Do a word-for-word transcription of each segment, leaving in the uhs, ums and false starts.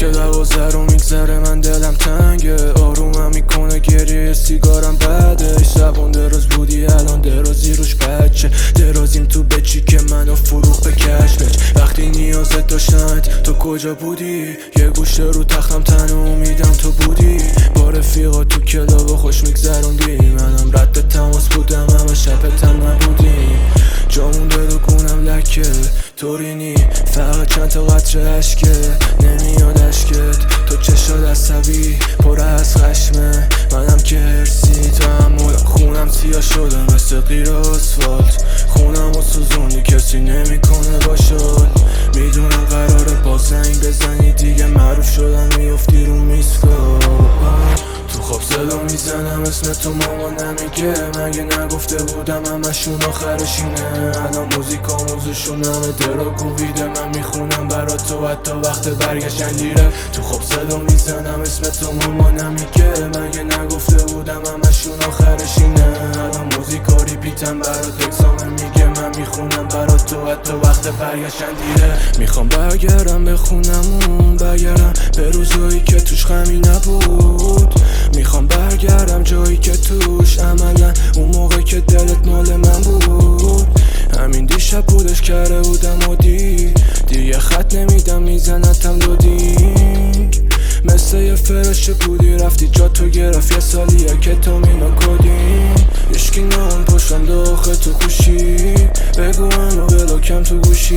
که دوازه رو میگذره من دلم تنگه، آرومم میکنه گریه سیگارم بده. شبون دراز بودی الان درازی روش بچه، درازیم تو بچی که منو فروخ به کشمش. وقتی نیازت داشتمت تو کجا بودی؟ یه گوشه رو تختم تن امیدم تو بودی. با رفیقا تو کلاب خوش میگذروندی، منم رد تماس بودم همه شب تن نبودیم. جامون دل و گونم لکه طوری نی، فقط چند تا قطره عشقه نمیاد اشکت. تو چشات عصبی پر از خشمه، منم که هرسی تحمل خونم سیاه شده مثل غیر آسفالت. خونم و سوزونی کسی نمیکنه باشد. میدونم قراره با زنگ بزنی دیگه معروف شدن میافتی رو میسکا. تو خواب صدا میزنم اسم تو ماما نمیگه، مگه نگفته بودم همشون آخرش اینه. الان موزیک آموزشون همه دراگو ویده، من میخونم برا تو حتی وقت برگشتن دیره. تو خواب صدا میزنم اسم تو ماما نمیگه، مگه نگفته بودم همشون آخرش اینه. الان موزیک ها ریپیتم برات اکسامه میگه، من میخونم برا تو حتی وقت برگشتن دیره. میخوام برگردم بخونمون، برگردم به روزایی که توش غمی نبود. میخوام برگردم جایی که توش عملا اون موقع که دلت مال من بود. همین دیشب بودش کرده بودم و دی دیگه خط نمیدم میزنتم لودینگ. مثل یه فرشه بودی رفتی جا تو گرفت، یه سالیه که تو مینو کدیم. یشکی نام پشتم داخل تو خوشی، بگو منو بلاکم تو گوشی.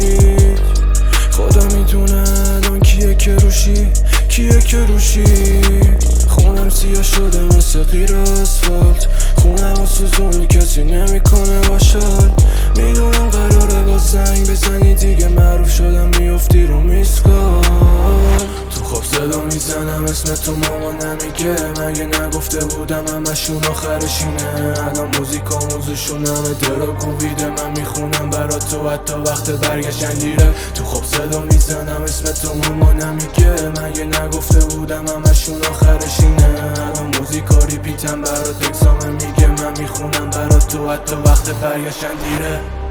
خدا میدونه الان کیه که روشی، کیه که روشی. خونم سیاه شده مثل غیر آسفالت، خونم و سوزونی کسی نمیکنه باشد. میدونم قراره با زنگ بزنی دیگه معروف شدم میافتی رو میسکال. تو خواب صدا میزنم اسم تو ماما نمیگه، مگه نگفته بودم همشون آخرش اینه. الان موزیک آموزشون همه دراگو ویده، من میخونم برا تو حتی وقت برگشتن دیره. تو خواب صدا میزنم اسم تو ماما نمیگه، مگه نگفته بودم همشون آخرش اینه. الان موزیک ها ریپیتم برات اکسامه میگه، من میخونم برا تو حتی وقت برگشتن دیره.